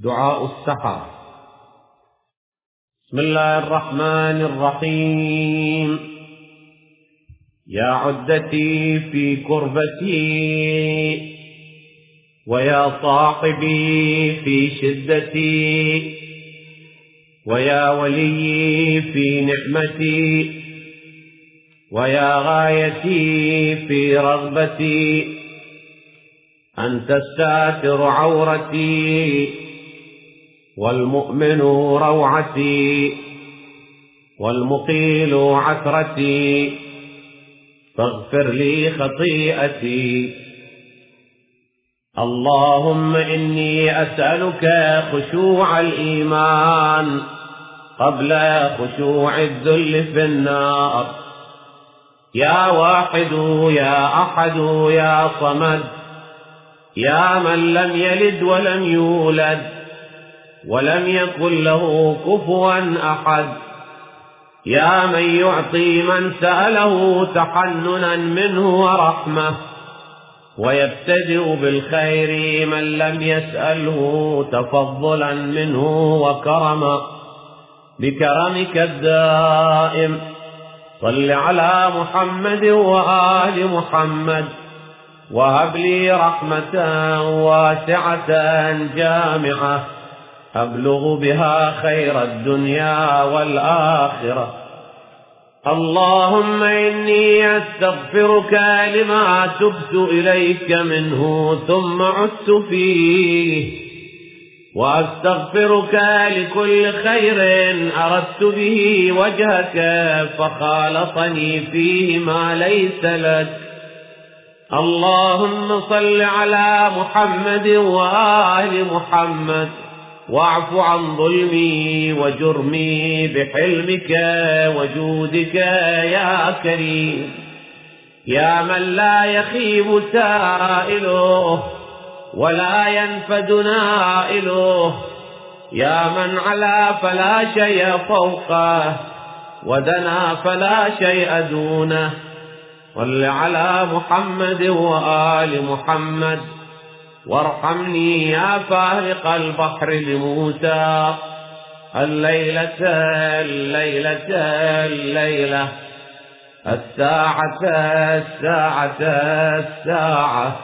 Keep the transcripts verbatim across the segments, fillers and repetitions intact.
دعاء السحر. بسم الله الرحمن الرحيم. يا عدتي في كربتي ويا صاحبي في شدتي ويا ولي في نعمتي ويا غايتي في رغبتي، أنت الساتر عورتي والمؤمن روعتي والمقيل عثرتي، فاغفر لي خطيئتي. اللهم إني أسألك خشوع الإيمان قبل خشوع الذل في النار. يا واحد يا أحد يا صمد، يا من لم يلد ولم يولد ولم يكن له كفوا أحد، يا من يعطي من سأله تحننا منه ورحمة، ويبتدئ بالخير من لم يسأله تفضلا منه وكرما. بكرمك الدائم صل على محمد وآل محمد، وهب لي رحمة واسعة جامعة أبلغ بها خير الدنيا والآخرة. اللهم إني أستغفرك لما تبت إليك منه ثم عدت فيه، وأستغفرك لكل خير أردت به وجهك فخالطني فيه ما ليس لك. اللهم صل على محمد وآل محمد، واعف عن ظلمي وجرمي بحلمك وجودك يا كريم، يا من لا يخيب سائله ولا ينفد نائله، يا من علا فلا شيء فوقه ودنا فلا شيء دونه. صل على محمد وآل محمد، وارحمني يا فارق البحر لموسى الليلة الليلة الليلة الساعة الساعة الساعة.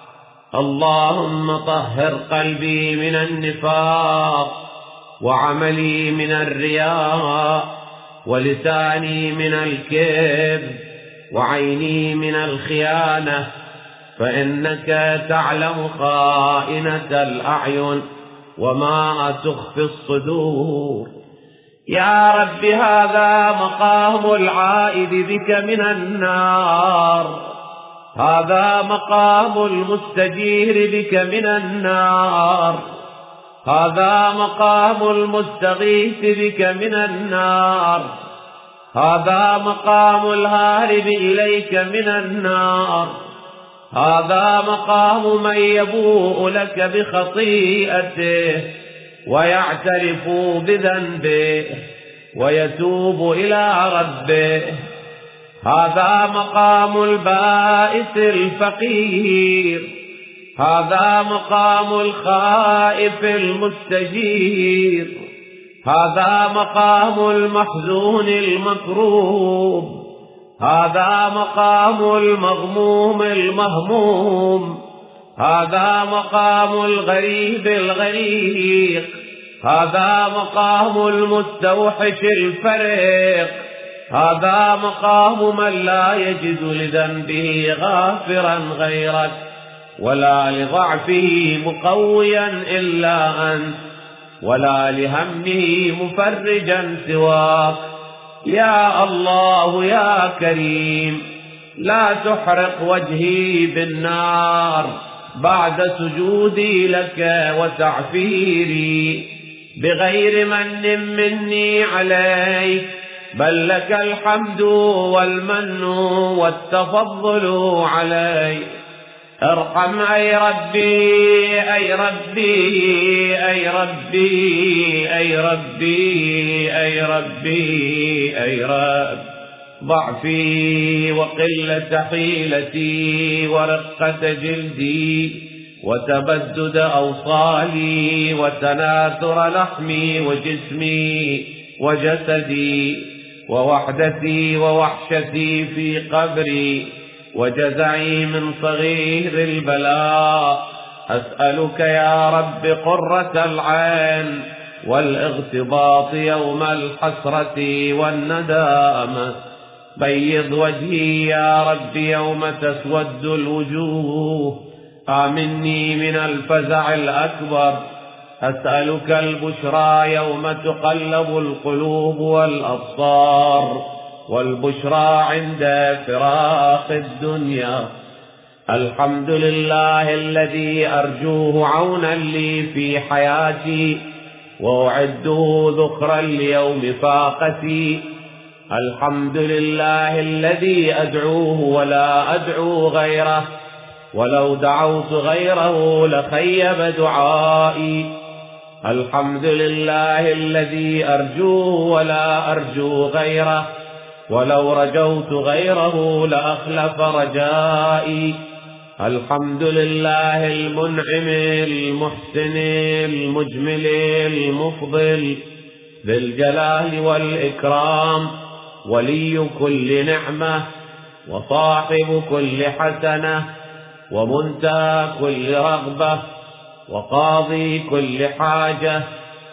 اللهم طهر قلبي من النفاق، وعملي من الرياء، ولساني من الكذب، وعيني من الخيانة، فإنك تعلم خائنة الأعين وما تخفي الصدور. يا رب هذا مقام العائد بك من النار، هذا مقام المستجير بك من النار، هذا مقام المستغيث بك من النار، هذا مقام الهارب إليك من النار، هذا مقام من يبوء لك بخطيئته ويعترف بذنبه ويتوب إلى ربه، هذا مقام البائس الفقير، هذا مقام الخائف المستجير، هذا مقام المحزون المكروب، هذا مقام المغموم المهموم، هذا مقام الغريب الغريق، هذا مقام المستوحش الفريق، هذا مقام من لا يجد لذنبه غافرا غيرك، ولا لضعفه مقويا إلا أنت، ولا لهمه مفرجا سواك. يا الله يا كريم، لا تحرق وجهي بالنار بعد سجودي لك وتعفيري بغير من مني عليك، بل لك الحمد والمن والتفضل علي. ارحم أي ربي أي ربي أي ربي أي ربي أي ربي أي رب ضعفي وقلة حيلتي ورقة جلدي وتبدد أوصالي وتناثر لحمي وجسمي وجسدي ووحدتي ووحشتي في قبري وجزعي من صغير البلاء. أسألك يا رب قرة العين والاغتباط يوم الحسرة والندامة. بيض وجهي يا رب يوم تسود الوجوه. آمني من الفزع الأكبر. أسألك البشرى يوم تقلب القلوب والأبصار والبشرى عند فراق الدنيا. الحمد لله الذي أرجوه عونا لي في حياتي وأعده ذخرا ليوم فاقتي. الحمد لله الذي أدعوه ولا أدعو غيره، ولو دعوت غيره لخيب دعائي. الحمد لله الذي أرجوه ولا أرجو غيره، ولو رجوت غيره لأخلف رجائي. الحمد لله المنعم المحسن المجمل المفضل ذي الجلال والإكرام، ولي كل نعمة وصاحب كل حسنة ومنتهى كل رغبة وقاضي كل حاجة.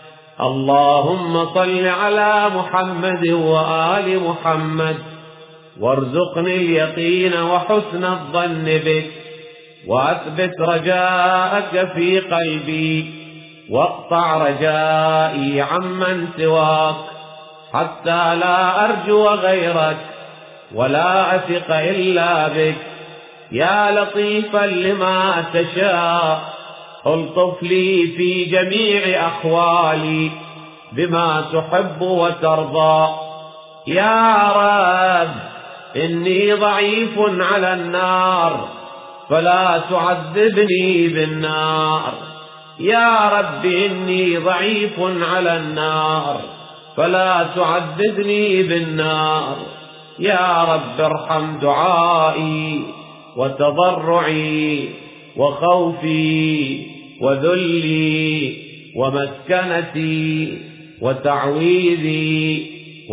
اللهم صل على محمد وآل محمد، وارزقني اليقين وحسن الظن بك، وأثبت رجاءك في قلبي، واقطع رجائي عمن سواك، حتى لا أرجو غيرك ولا أثق إلا بك. يا لطيفا لما تشاء، الطف لي في جميع أحوالي بما تحب وترضى. يا رب إني ضعيف على النار، فلا تعذبني بالنار. يا رب إني ضعيف على النار، فلا تعذبني بالنار. يا رب ارحم دعائي وتضرعي وخوفي وذلي ومسكنتي وتعويذي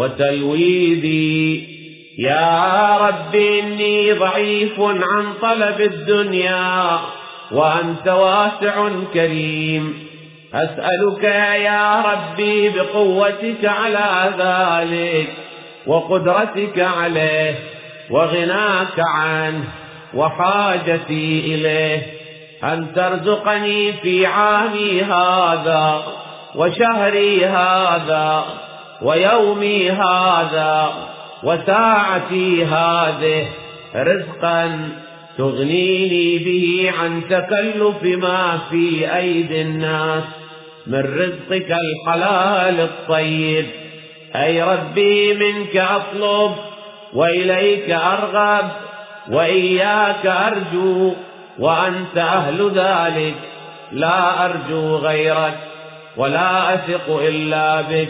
وتلويذي. يا رب إني ضعيف عن طلب الدنيا، وأنت واسع كريم. أسألك يا ربي بقوتك على ذلك وقدرتك عليه وغناك عنه وحاجتي إليه، أن ترزقني في عامي هذا وشهري هذا ويومي هذا وساعتي هذه رزقا تغنيني به عن تكلف ما في أيدي الناس من رزقك الحلال الطيب. أي ربي منك أطلب وإليك أرغب وإياك أرجو، وأنت أهل ذلك. لا أرجو غيرك ولا أثق إلا بك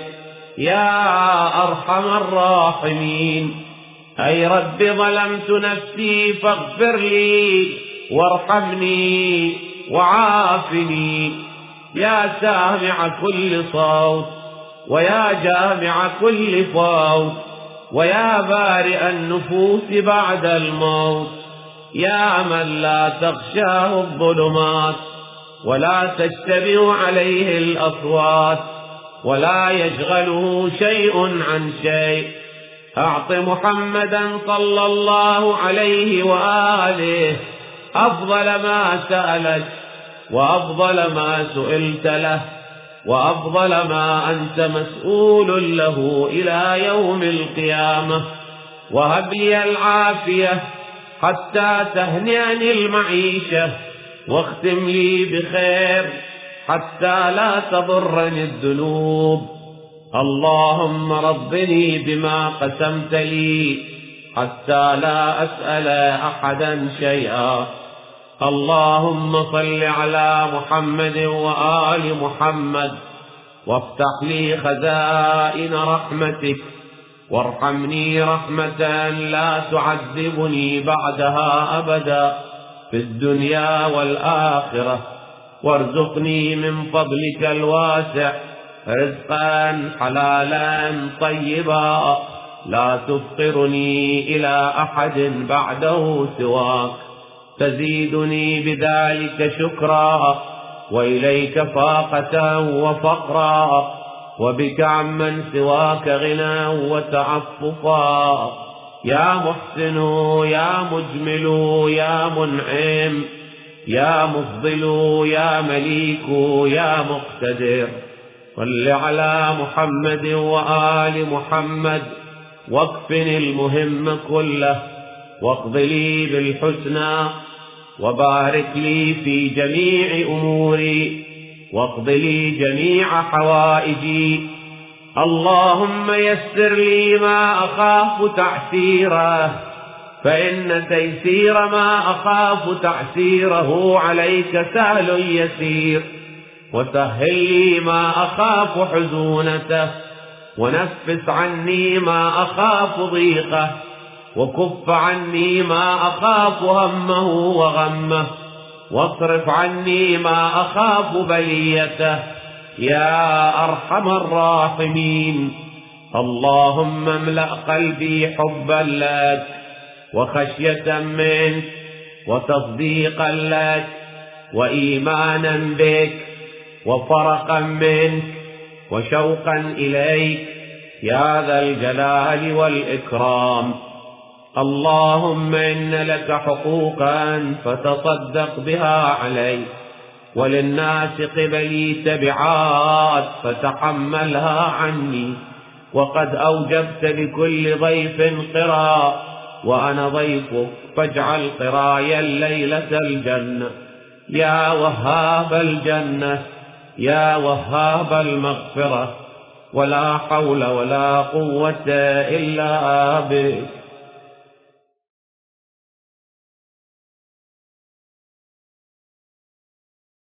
يا أرحم الراحمين. أي رب ظلمت نفسي فاغفر لي وارحمني وعافني. يا سامع كل صوت ويا جامع كل فوت ويا بارئ النفوس بعد الموت، يا من لا تغشاه الظلمات ولا تجتمع عليه الأصوات ولا يشغله شيء عن شيء. أعط محمدا صلى الله عليه وآله أفضل ما سألك وأفضل ما سئلت له وأفضل ما أنت مسؤول له إلى يوم القيامة. وهب لي العافية حتى تهنئني المعيشة، واختم لي بخير حتى لا تضرني الذنوب. اللهم رضني بما قسمت لي حتى لا أسأل أحدا شيئا. اللهم صل على محمد وآل محمد، وافتح لي خزائن رحمتك، وارحمني رحمة لا تعذبني بعدها أبدا. في الدنيا والآخرة، وارزقني من فضلك الواسع رزقا حلالا طيبا لا تفقرني إلى أحد بعده سواك، تزيدني بذلك شكرا وإليك فاقة وفقرا، وبك عمن سواك غنى وتعففا. يا محسن يا مجمل يا منعم يا مفضل يا مليك يا مقتدر، صل على محمد وآل محمد، واكفني المهم كله، واقض لي بالحسنى، وبارك لي في جميع أموري، واقض لي جميع حوائجي. اللهم يسر لي ما أخاف تعسيره، فإن تيسير ما أخاف تعسيره عليك سهل يسير، وسهل لي ما أخاف حزونته، ونفس عني ما أخاف ضيقه، وكف عني ما أخاف همه وغمه، واصرف عني ما أخاف بليته يا أرحم الراحمين. اللهم املأ قلبي حبا لك وخشية منك وتصديقا لك وإيمانا بك وفرقا منك وشوقا إليك يا ذا الجلال والإكرام. اللهم إن لك حقوقا فتصدق بها علي، وللناس قبلي تبعات فتحملها عني، وقد أوجبت لكل ضيف قرا، وأنا ضيفك فاجعل قراي الليلة الجنة يا وهاب الجنة يا وهاب المغفرة، ولا حول ولا قوة إلا بك.